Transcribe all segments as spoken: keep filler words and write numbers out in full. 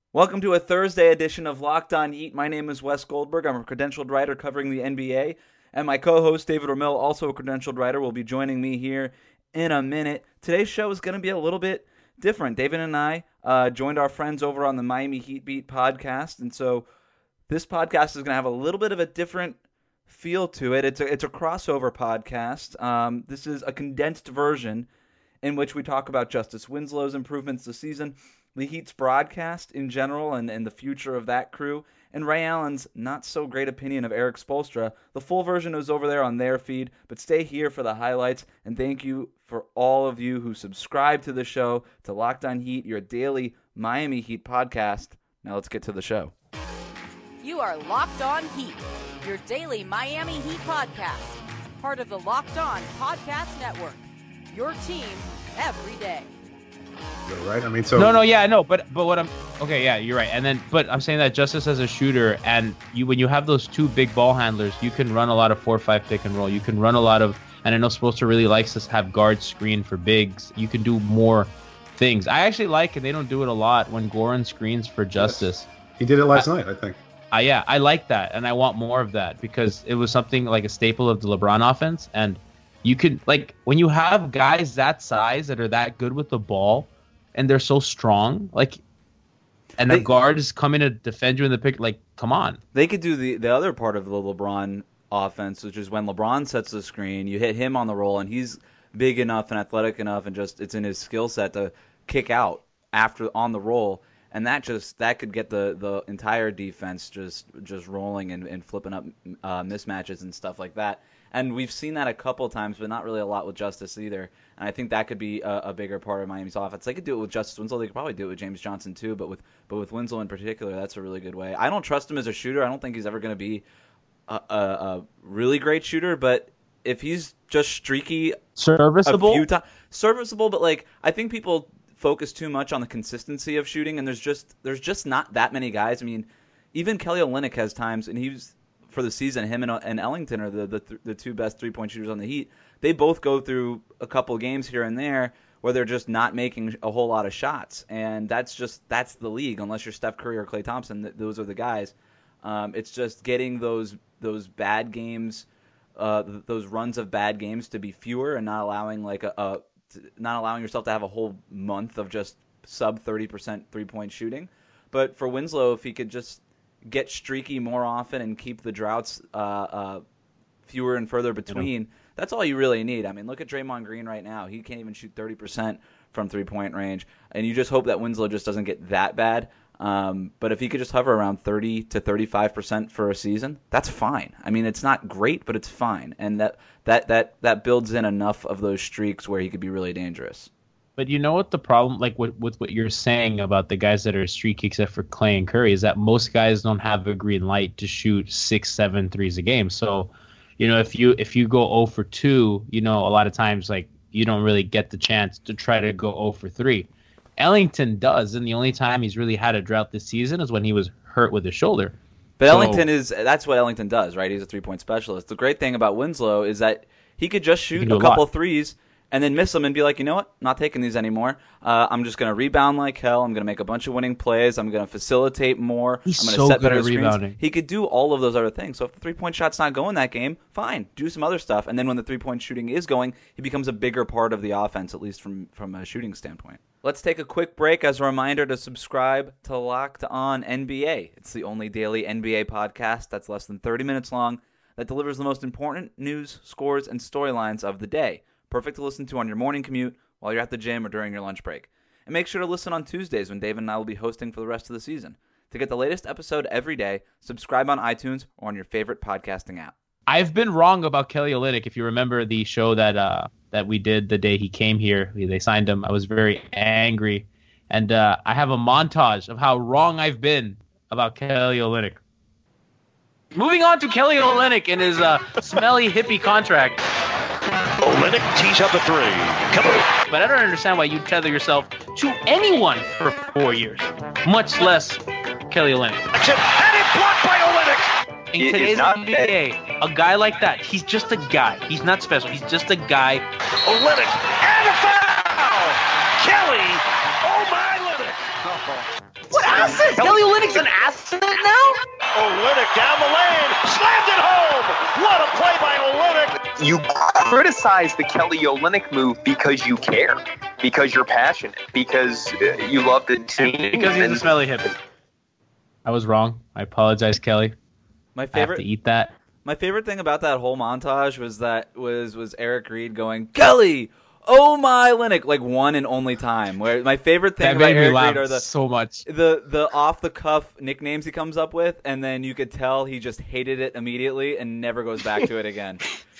Welcome to a Thursday edition of Locked On Heat. My name is Wes Goldberg. I'm a credentialed writer covering the N B A. And my co-host, David Ramil, also a credentialed writer, will be joining me here in a minute. Today's show is going to be a little bit different. David and I uh, joined our friends over on the Miami Heat Beat podcast. And so this podcast is going to have a little bit of a different feel to it. It's a, it's a crossover podcast. Um, this is a condensed version in which we talk about Justice Winslow's improvements this season, the Heat's broadcast in general and, and the future of that crew, and Ray Allen's not-so-great opinion of Erik Spoelstra. The full version is over there on their feed, but stay here for the highlights, and thank you for all of you who subscribe to the show, to Locked On Heat, your daily Miami Heat podcast. Now let's get to the show. You are Locked On Heat, your daily Miami Heat podcast, part of the Locked On Podcast Network, your team every day. Right? I mean, so no, no, yeah, no, but but what I'm okay, yeah, you're right. And then, but I'm saying that Justice as a shooter, and you when you have those two big ball handlers, you can run a lot of four five pick and roll. You can run a lot of, and I know Spoelstra really likes to have guards screen for bigs. You can do more things. I actually like, and they don't do it a lot, when Goran screens for Justice. Yes. He did it last I, night, I think. I, yeah, I like that, and I want more of that because it was something like a staple of the LeBron offense, and you could like when you have guys that size that are that good with the ball. And they're so strong, like, and the they, guard is coming to defend you in the pick. Like, come on. They could do the, the other part of the LeBron offense, which is when LeBron sets the screen, you hit him on the roll, and he's big enough and athletic enough, and just it's in his skill set to kick out after on the roll, and that just that could get the, the entire defense just just rolling and, and flipping up uh, mismatches and stuff like that. And we've seen that a couple times, but not really a lot with Justice either. And I think that could be a, a bigger part of Miami's offense. They could do it with Justice Winslow. They could probably do it with James Johnson too. But with but with Winslow in particular, that's a really good way. I don't trust him as a shooter. I don't think he's ever going to be a, a, a really great shooter. But if he's just streaky, serviceable, a few times, serviceable. But like I think people focus too much on the consistency of shooting, and there's just there's just not that many guys. I mean, even Kelly Olynyk has times, and he's. For the season, him and, and Ellington are the, the the two best three-point shooters on the Heat. They both go through a couple games here and there where they're just not making a whole lot of shots, and that's just that's the league. Unless you're Steph Curry or Klay Thompson, th- those are the guys. Um, it's just getting those those bad games, uh, th- those runs of bad games to be fewer, and not allowing like a, a not allowing yourself to have a whole month of just sub thirty percent three-point shooting. But for Winslow, if he could just get streaky more often and keep the droughts uh, uh, fewer and further between, you know. That's all you really need. I mean, look at Draymond Green right now. He can't even shoot thirty percent from three-point range, and you just hope that Winslow just doesn't get that bad. Um, but if he could just hover around thirty to thirty-five percent for a season, that's fine. I mean, it's not great, but it's fine, and that, that, that, that builds in enough of those streaks where he could be really dangerous. But you know what the problem, like with, with what you're saying about the guys that are streaky, except for Klay and Curry, is that most guys don't have a green light to shoot six, seven threes a game. So, you know, if you if you go zero for two, you know, a lot of times like you don't really get the chance to try to go zero for three. Ellington does, and the only time he's really had a drought this season is when he was hurt with his shoulder. But so, Ellington is that's what Ellington does, right? He's a three-point specialist. The great thing about Winslow is that he could just shoot a couple of threes and then miss them and be like, you know what? Not taking these anymore. Uh, I'm just going to rebound like hell. I'm going to make a bunch of winning plays. I'm going to facilitate more. He's I'm going so to set good better at screens. rebounding. He could do all of those other things. So if the three-point shot's not going that game, fine. Do some other stuff. And then when the three-point shooting is going, he becomes a bigger part of the offense, at least from, from a shooting standpoint. Let's take a quick break as a reminder to subscribe to Locked On N B A. It's the only daily N B A podcast that's less than thirty minutes long that delivers the most important news, scores, and storylines of the day. Perfect to listen to on your morning commute, while you're at the gym, or during your lunch break. And make sure to listen on Tuesdays when David and I will be hosting for the rest of the season. To get the latest episode every day, subscribe on iTunes or on your favorite podcasting app. I've been wrong about Kelly Olynyk. If you remember the show that uh, that we did the day he came here, they signed him. I was very angry. And uh, I have a montage of how wrong I've been about Kelly Olynyk. Moving on to Kelly Olynyk and his uh, smelly hippie contract. Olynyk tees up a three. Come on. But I don't understand why you tether yourself to anyone for four years, much less Kelly Olynyk. And it's blocked by Olynyk. In He today's is not N B A, a guy like that, he's just a guy. He's not special. He's just a guy. Olynyk and a foul. Kelly. Oh my Olynyk. What asset? Kelly Olynyk's an asset now? Olynyk down the lane, slammed it home. What a play by Olynyk. You criticize the Kelly Olynyk move because you care, because you're passionate, because uh, you love the team. Because he's and- a smelly hippie. I was wrong. I apologize, Kelly. My I have favorite to eat that. My favorite thing about that whole montage was that was was Eric Reed going, Kelly, oh my Olynyk, like one and only time. Where my favorite thing That about made me Eric laugh Reed are the so much. the the off the cuff nicknames he comes up with, and then you could tell he just hated it immediately and never goes back to it again.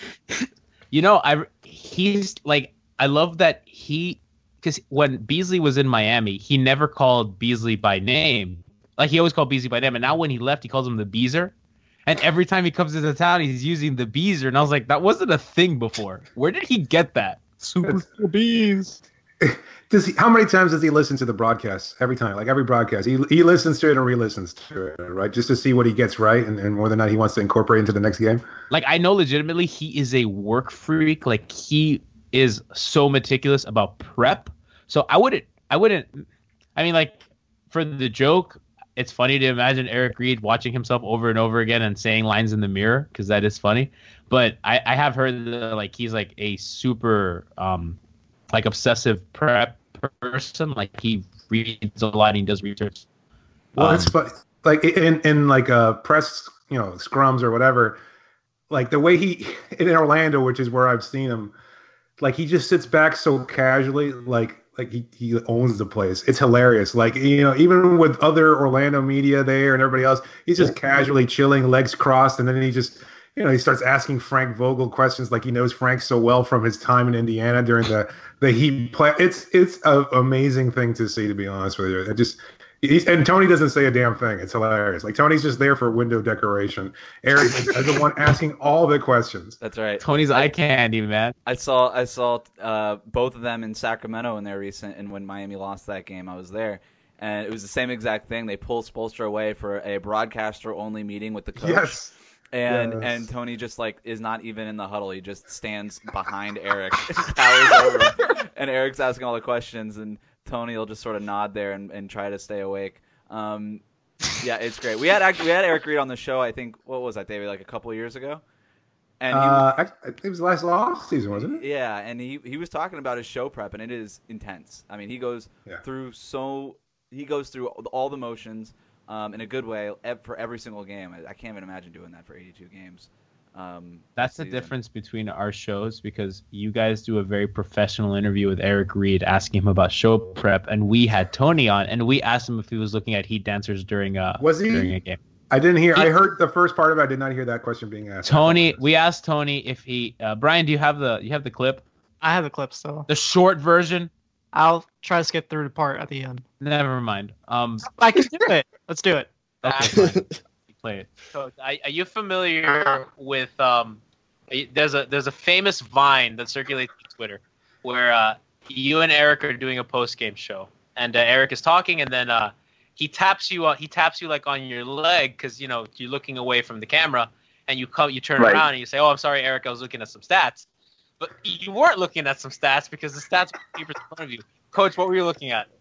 You know, I he's like I love that he because when Beasley was in Miami, he never called Beasley by name. Like he always called Beasley by name, and now when he left, he calls him the Beezer. And every time he comes into town, he's using the Beezer, and I was like, that wasn't a thing before. Where did he get that? Super bees. Does he, how many times does he listen to the broadcast? Every time, like every broadcast, he he listens to it and re-listens to it, right? Just to see what he gets right and, and whether or not he wants to incorporate into the next game. Like I know legitimately he is a work freak. Like he is so meticulous about prep. So I wouldn't, I wouldn't. I mean, like for the joke, it's funny to imagine Eric Reed watching himself over and over again and saying lines in the mirror because that is funny. But I, I have heard that like he's like a super um like obsessive prep person. Like he reads a lot and he does research. Well, Um, it's fun. Like in in like uh press, you know, scrums or whatever. Like the way he in Orlando, which is where I've seen him, like he just sits back so casually, like like he, he owns the place. It's hilarious. Like, you know, even with other Orlando media there and everybody else, he's just casually chilling, legs crossed, and then he just, you know, he starts asking Frank Vogel questions like he knows Frank so well from his time in Indiana during the the Heat play. It's it's an amazing thing to see, to be honest with you. It just he's, and Tony doesn't say a damn thing. It's hilarious. Like Tony's just there for window decoration. Eric is, is the one asking all the questions. That's right. Tony's eye candy, man. I saw I saw uh, both of them in Sacramento in their recent, and when Miami lost that game, I was there, and it was the same exact thing. They pulled Spoelstra away for a broadcaster only meeting with the coach. Yes. And Yes. and Tony just like is not even in the huddle. He just stands behind Eric, and towers over him. And Eric's asking all the questions, and Tony will just sort of nod there and, and try to stay awake. Um, yeah, it's great. We had actually, we had Eric Reed on the show. I think what was that, David? Like a couple of years ago. And he, Uh, I, I think it was last off season, wasn't it? yeah, and he he was talking about his show prep, and it is intense. I mean, he goes Yeah. through so he goes through all the motions. Um, in a good way ev- for every single game. I, I can't even imagine doing that for eighty-two games. Um, That's the season. difference between our shows because you guys do a very professional interview with Eric Reed asking him about show prep, and we had Tony on, and we asked him if he was looking at Heat dancers during a Was he? during a game. I didn't hear. I heard the first part of it. I did not hear that question being asked. Tony, we asked Tony if he. Uh, Brian, do you have the you have the clip, I have the clip still. the short version? I'll try to skip through the part at the end. Never mind. Um, I can do it. Let's do it. okay, fine. Play it. So, are, are you familiar with um? There's a there's a famous Vine that circulates on Twitter where uh, you and Eric are doing a post game show, and uh, Eric is talking, and then uh, he taps you uh, he taps you like on your leg because you know you're looking away from the camera, and you come you turn Right. around and you say, "Oh, I'm sorry, Eric, I was looking at some stats," but you weren't looking at some stats because the stats were in front of you. Coach, what were you looking at?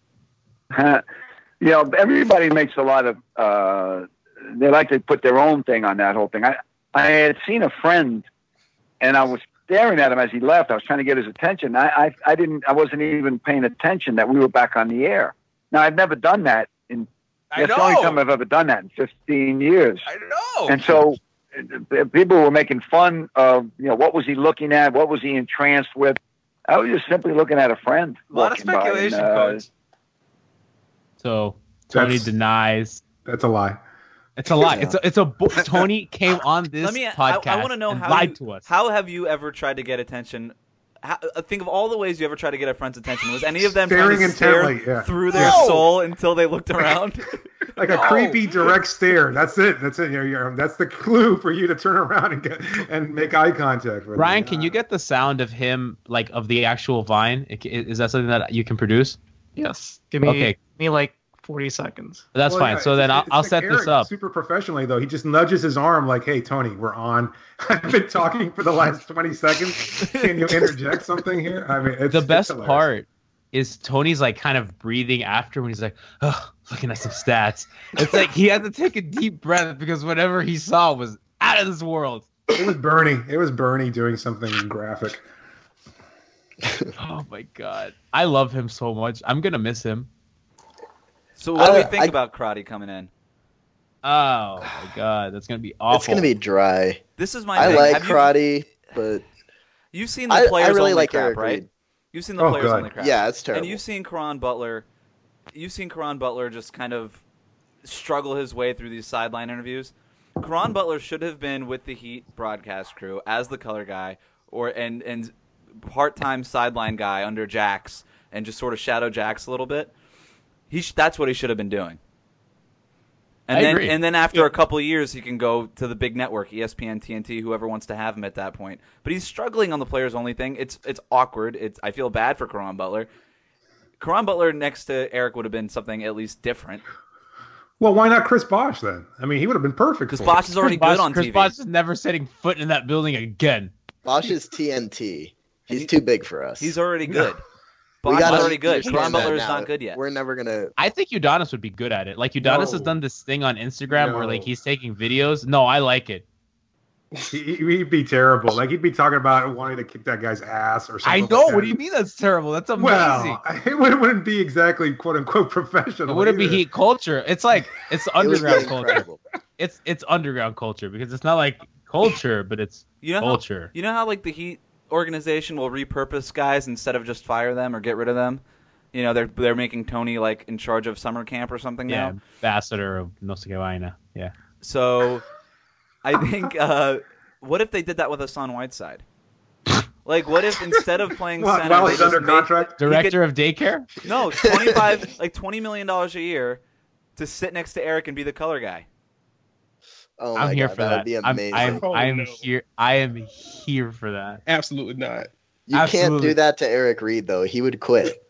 You know, everybody makes a lot of, uh, they like to put their own thing on that whole thing. I, I had seen a friend and I was staring at him as he left. I was trying to get his attention. I, I, I didn't, I wasn't even paying attention that we were back on the air. Now, I've never done that in, I that's the only know. time I've ever done that in fifteen years. I know. And so uh, people were making fun of, you know, what was he looking at? What was he entranced with? I was just simply looking at a friend. A lot of walking by, and, speculation, uh, Coach. So Tony That's- denies. That's a lie. It's a lie. It's a, it's a bo- Tony came on this Let me. I, podcast I want to know and how lied you, to us. How have you ever tried to get attention? How, uh, think of all the ways you ever tried to get a friend's attention. Was any of them trying Staring to stare intently, yeah. through their No. soul until they looked around? Like a creepy direct stare. That's it. That's it. You're, you're, that's the clue for you to turn around and get and make eye contact with. Brian, him. can you get the sound of him, like of the actual Vine? I- Is that something that you can produce? Yes. Give me Okay. give me like forty seconds. That's Well, fine. yeah, so it's- then I'll, it's I'll like set Eric, this up. super professionally though. He just nudges his arm like, "Hey, Tony, we're on. I've been talking for the last twenty seconds. Can you interject something here?" I mean, it's, The it's best hilarious. part is Tony's like kind of breathing after when he's like, oh, looking at some stats. It's like he had to take a deep breath because whatever he saw was out of this world. It was Bernie. It was Bernie doing something graphic. Oh my god, I love him so much. I'm gonna miss him. So what do we I- think I- about Crotty coming in? Oh my god, that's gonna be awful. It's gonna be dry. This is my I thing. like Have you- Karate, but You've seen the I, I players really only like crap, Eric right? Reed. You've seen the Oh, players God. only crap. Yeah, it's terrible. And you've seen Karan Butler. You've seen Karan Butler just kind of struggle his way through these sideline interviews. Karan Butler should have been with the Heat broadcast crew as the color guy, or and and part-time sideline guy under Jax, and just sort of shadow Jax a little bit. He sh- that's what he should have been doing. And I then agree. and then after a couple of years, he can go to the big network, E S P N, T N T, whoever wants to have him at that point. But he's struggling on the players only thing. It's it's awkward. It's I feel bad for Karan Butler. Karan Butler next to Eric would have been something at least different. Well, why not Chris Bosh then? I mean, he would have been perfect. Because for Bosh it. is already Chris good Bosh- on Chris T V. Bosh is never setting foot in that building again. Bosch is T N T. He's he- too big for us. He's already good. We Bosh is gotta already good. understand Karan that Butler is now. not good yet. We're never gonna. I think Udonis would be good at it. Like Udonis has No. done this thing on Instagram where No. like he's taking videos. No, I like it. He, he'd be terrible. Like he'd be talking about wanting to kick that guy's ass or I something. know. like What that. do you mean that's terrible? That's amazing. Well, it wouldn't, wouldn't be exactly quote unquote professional. it wouldn't be either. Heat culture. It's like it's It would be underground culture. incredible. It's it's underground culture because it's not like culture, but it's You know how, culture. you know how like the Heat organization will repurpose guys instead of just fire them or get rid of them? You know, they're they're making Tony like in charge of summer camp or something Yeah, now. ambassador of No Se Vaina. Yeah. So I think uh, what if they did that with Hassan Whiteside? Like what if instead of playing While- center, while they he's just under made- contract? he could- Director of daycare? No, twenty-five like twenty million dollars a year to sit next to Eric and be the color guy. Oh my I'm here God, for that. that. would be I'm amazing. I'm, Oh, I'm no. here. I am here for that. Absolutely not. you can't absolutely. do that to Eric Reed though. He would quit.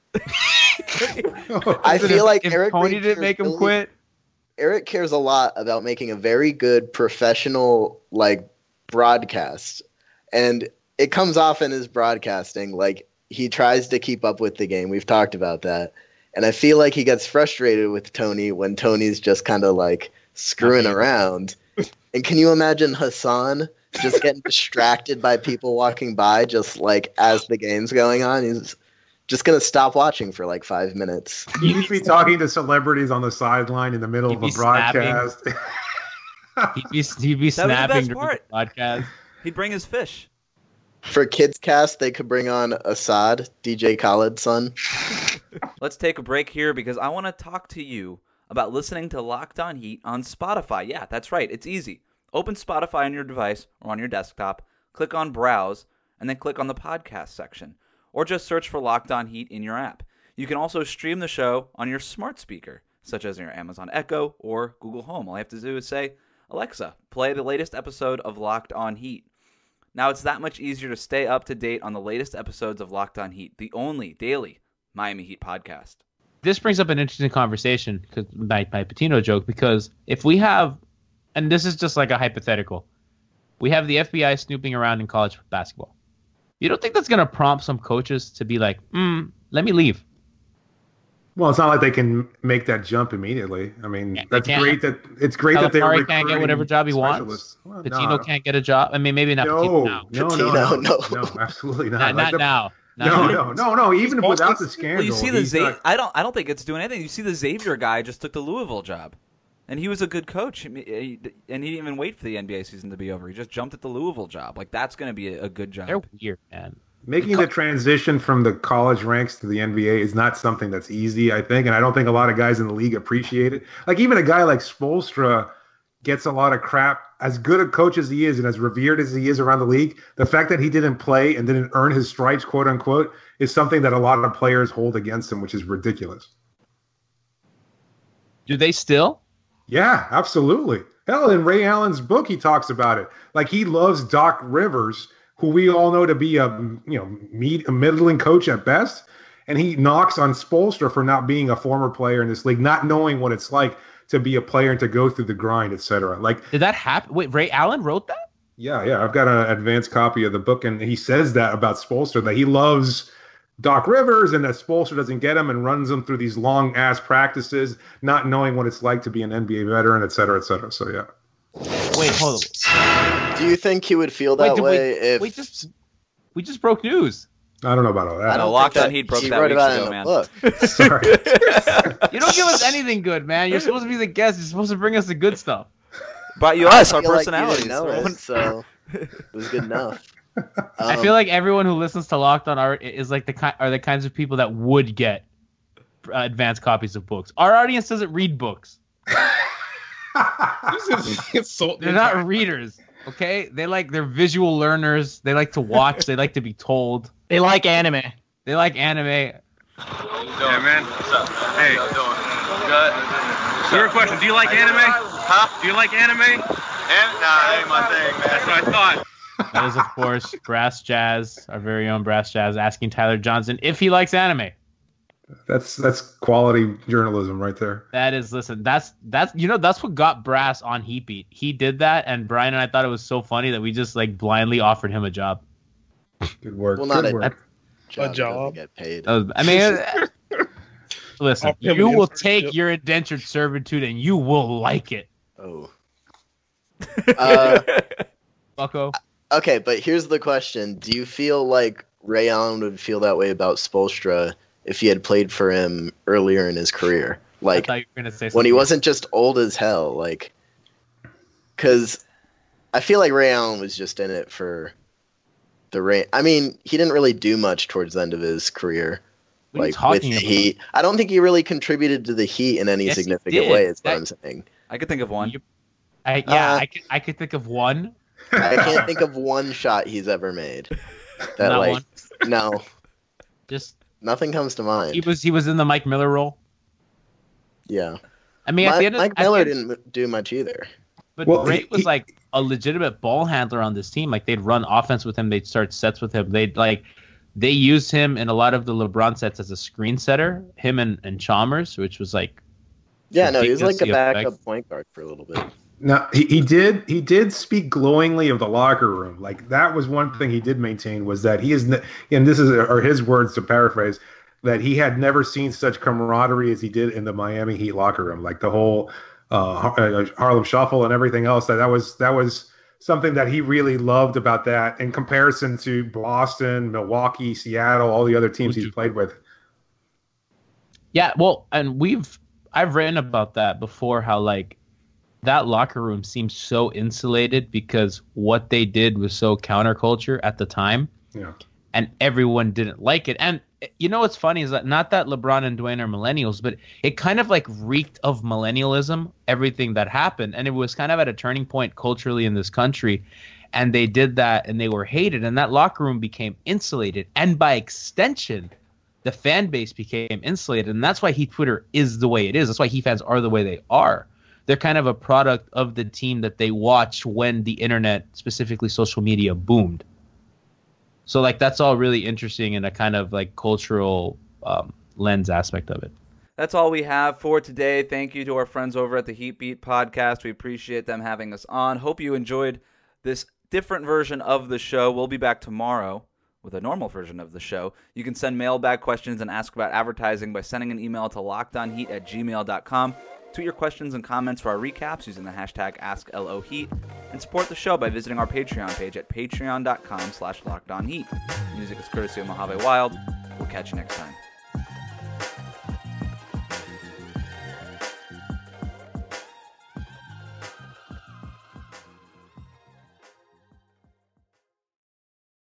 I I feel like if Eric Tony Reed didn't cares make him really- quit, Eric cares a lot about making a very good professional like broadcast, and it comes off in his broadcasting like he tries to keep up with the game. We've talked about that, and I feel like he gets frustrated with Tony when Tony's just kind of like screwing Okay. around. And can you imagine Hassan just getting distracted by people walking by, just like as the game's going on? He's just gonna stop watching for like five minutes. He'd be talking to celebrities on the sideline in the middle He'd of a be snapping. broadcast. he'd be he'd be That was the snapping best during part. the podcast. He'd bring his fish. For Kids Cast, they could bring on Assad, D J Khaled's son. Let's take a break here because I want to talk to you about listening to Locked On Heat on Spotify. Yeah, that's right. It's easy. Open Spotify on your device or on your desktop, click on Browse, and then click on the podcast section. Or just search for Locked On Heat in your app. You can also stream the show on your smart speaker, such as your Amazon Echo or Google Home. All you have to do is say, Alexa, play the latest episode of Locked On Heat. Now it's that much easier to stay up to date on the latest episodes of Locked On Heat, the only daily Miami Heat podcast. This brings up an interesting conversation, cause my, my Patino joke, because if we have, and this is just like a hypothetical, we have the F B I snooping around in college basketball. You don't think that's going to prompt some coaches to be like, hmm, let me leave? Well, it's not like they can make that jump immediately. I mean, Yeah, they that's can't. great that it's great that they're Calipari can't get recruiting whatever job he wants. specialists. Well, Patino no, can't get a job. I mean, maybe not no, Patino now. no, no, Patino, no, no. no, absolutely not. Not, Like not the- now. Not No, now. no, no, no. Even He's without the also- scandal, Well, you see the he's Xa- not- I don't. I don't think it's doing anything. You see the Xavier guy just took the Louisville job, and he was a good coach, and he didn't even wait for the N B A season to be over. He just jumped at the Louisville job. Like that's going to be a, a good job. They're weird, man. Making the transition from the college ranks to the N B A is not something that's easy, I think, and I don't think a lot of guys in the league appreciate it. Like even a guy like Spoelstra gets a lot of crap. As good a coach as he is and as revered as he is around the league, the fact that he didn't play and didn't earn his stripes, quote unquote, is something that a lot of players hold against him, which is ridiculous. Do they still? Yeah, absolutely. Hell, in Ray Allen's book, he talks about it. Like he loves Doc Rivers, who we all know to be a you know med- a middling coach at best, and he knocks on Spoelstra for not being a former player in this league, not knowing what it's like to be a player and to go through the grind, et cetera. Like, Did that happen? Wait, Ray Allen wrote that? yeah, yeah, I've got an advanced copy of the book, and he says that about Spoelstra, that he loves Doc Rivers and that Spoelstra doesn't get him and runs them through these long ass practices, not knowing what it's like to be an N B A veteran, et cetera, et cetera. So yeah. Wait, hold on. Do you think he would feel that Wait, way we, if we just we just broke news? I don't know about all that. I don't No, Locked think On that Heat broke he that wrote weeks about it ago, in a man. book. Sorry. You don't give us anything good, man. You're supposed to be the guest. You're supposed to bring us the good stuff. Brought you us, I our feel like you personalities. didn't know it, so it was good enough. I Um, feel like everyone who listens to Locked On are is like the ki- are the kinds of people that would get uh, advanced copies of books. Our audience doesn't read books. They're not readers. Okay, they like they're visual learners. They like to watch. They like to be told. They like anime. They like anime. Yeah, man. What's up? Hey. How you doing? Good. Your question, do you like anime? Huh? Do you like anime? And, nah, that ain't my thing, man. That's what I thought. That is, of course, Brass Jazz, our very own Brass Jazz, asking Tyler Johnson if he likes anime. That's that's quality journalism right there. That is, listen, that's that's you know that's what got Brass on Heat Beat. He did that, and Brian and I thought it was so funny that we just like blindly offered him a job. Good work. Well, not Good a work. job. A job? doesn't Get paid. That was- I mean, listen, I'll come you in will for take shit. your indentured servitude, and you will like it, Oh. Uh, Bucko. okay, but here's the question: do you feel like Ray Allen would feel that way about Spoelstra if he had played for him earlier in his career? I Like thought you were gonna say when he something. wasn't just old as hell, like, because I feel like Ray Allen was just in it for the Ray. I mean, he didn't really do much towards the end of his career, What are you like with talking the about? Heat. I don't think he really contributed to the Heat in any Yes, he significant did. way. Is what That- I'm saying. I could think of one. You- I, yeah, Uh, I could I could think of one. I can't think of one shot he's ever made. That Not like one. no, Just nothing comes to mind. he was he was in the Mike Miller role. yeah, I mean, at Mi- the end of Mike at the Miller end- didn't do much either. But Well, Ray he- was he- like a legitimate ball handler on this team. Like they'd run offense with him, they'd start sets with him. They'd like they used him in a lot of the LeBron sets as a screen setter. Him and, and Chalmers, which was like Yeah, no, he was like a ridiculously backup effective. point guard for a little bit. Now he, he did he did speak glowingly of the locker room. Like that was one thing he did maintain was that he is ne- and this is are his words to paraphrase that he had never seen such camaraderie as he did in the Miami Heat locker room. Like the whole uh, Har- Harlem Shuffle and everything else. That that was that was something that he really loved about that in comparison to Boston, Milwaukee, Seattle, all the other teams he's played with. Yeah, well, and we've I've written about that before. How like that locker room seems so insulated because what they did was so counterculture at the time. Yeah. And everyone didn't like it. And you know what's funny is that not that LeBron and Dwayne are millennials, but it kind of like reeked of millennialism, everything that happened. And it was kind of at a turning point culturally in this country. And they did that and they were hated. And that locker room became insulated. And by extension, the fan base became insulated. And that's why Heat Twitter is the way it is. That's why Heat fans are the way they are. They're kind of a product of the team that they watched when the internet, specifically social media, boomed. So like that's all really interesting in a kind of like cultural um, lens aspect of it. That's all we have for today. Thank you to our friends over at the Heat Beat podcast. We appreciate them having us on. Hope you enjoyed this different version of the show. We'll be back tomorrow with a normal version of the show. You can send mailbag questions and ask about advertising by sending an email to lockedonheat at gmail dot com. Tweet your questions and comments for our recaps using the hashtag AskLOHeat, and support the show by visiting our Patreon page at patreon dot com slash lockedonheat. Music is courtesy of Mojave Wild. We'll catch you next time.